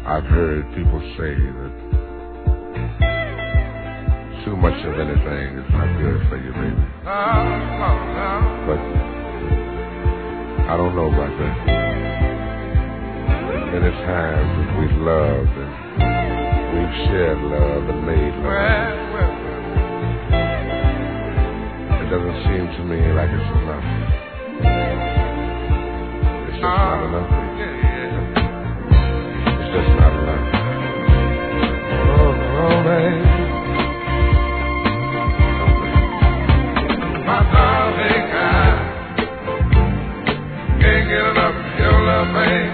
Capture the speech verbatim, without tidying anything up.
I've heard people say that too much of anything is not good for you, baby. But I don't know about that. Many times that we've loved and we've shared love and made love, it doesn't seem to me like it's enough. It's just not enough. It's just not enough. Oh, oh, baby. My darling, I can't get enough of your love, baby.